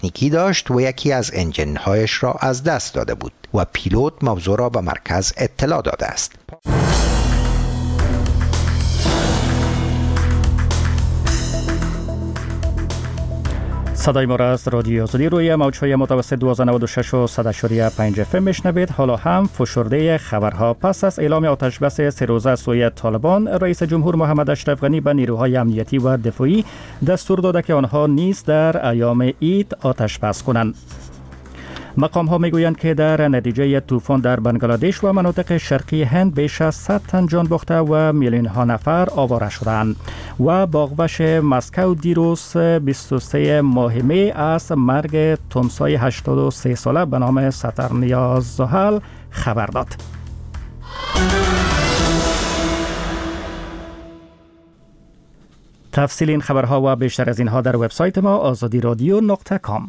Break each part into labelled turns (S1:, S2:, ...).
S1: تکنیکی داشت و یکی از انجن‌هایش را از دست داده بود و پیلوت موضوع را به مرکز اطلاع داده است.
S2: صدای ما را از رادیو آزادی روی موج‌های متوسط 1296 و 100.5 FM میشنوید. حالا هم فشرده خبرها. پس از اعلام آتش بس 3 روزه از سوی طالبان، رئیس جمهور محمد اشرف غنی به نیروهای امنیتی و دفاعی دستور داده که آنها نیز در ایام عید آتش بس کنند. مقام ها میگویند که در نتیجه طوفان در بنگلادش و مناطق شرقی هند بیش از 100 تن جان باخته و میلیون ها نفر آواره شدند. و باغوش مسکو دیروز 23 ماه می از مرگ تمسای 83 ساله به نام سترنیاز زحل خبر داد. تفصیل این خبرها و بیشتر از اینها در وبسایت ما azadiradyo.com.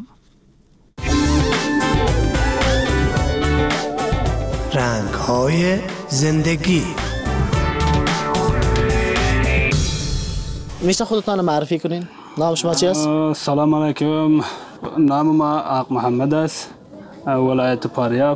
S3: رنگ‌های زندگی.
S4: میشه خودتان معرفی کنین؟ نام شما چی است؟
S5: سلام علیکم. نام ما آق محمد است، ولایت فاریاب.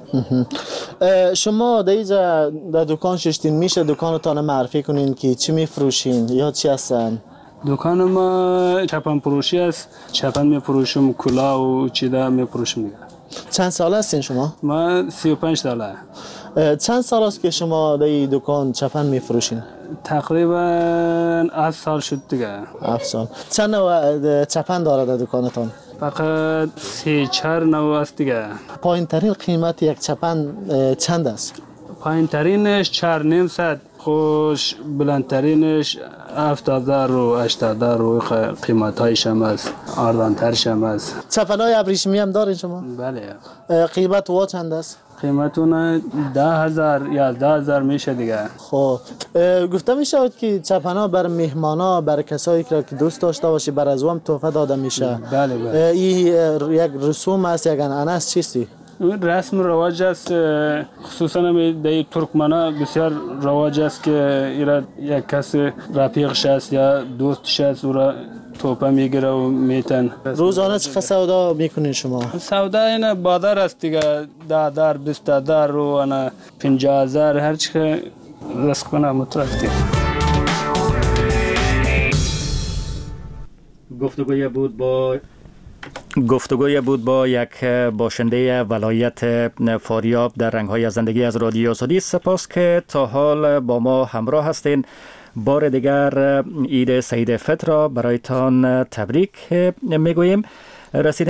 S4: شما در دکان ششتین، میشه دکانتان معرفی کنین که چی میفروشین یا چی هستن؟
S5: دکان ما چپن فروشی است. چپن میفروشم، کلاه و چیزا میفروشم دیگه.
S4: چند سال هستین شما؟
S5: ما 35 ساله.
S4: چند سال است که شما در این دکان چپن میفروشین؟
S5: تقریبا 7 سال شد دیگه.
S4: 7 سال. چند نوع چپن داره در دکانتان؟
S5: فقط 3-4 نوع است دیگه.
S4: پایین ترین قیمت یک چپن چند است؟
S5: پایین ترینش 4.5 خوش، بلندترینش 70,000 و 80,000 و قیمت هایش هم است، آردانترش هم است.
S4: چپن های ابریشمی هم دارین شما؟
S5: بله.
S4: قیمت او چند است؟
S5: قیمت اون 10,000 یا 11,000 میشه دیگه.
S4: خب گفته میشه که چپن ها بر مهمان ها، بر کسایی که دوست داشته باشی، بر از هم تحفه داده میشه.
S5: بله بله.
S4: این یک رسوم است، یک انعنه است، چیستی؟
S5: رسم رواج است، خصوصا در ترکمنا بسیار رواج است که یک کس رفیقش است یا دوستش است او را توپه میگیره و میتن.
S4: روزانه چقدر سودا میکنین شما؟
S5: سودا این بادر است دیگه، 10,000 20,000 و انا 50,000 هر چی که رزق کنه مترفتی.
S2: گفتگوی بود با یک باشنده ولایت فاریاب در رنگ‌های زندگی از رادیو آزادی. سپاس که تا حال با ما همراه هستین. بار دیگر عید سعید فطر را برایتان تبریک میگوییم. رسیدیم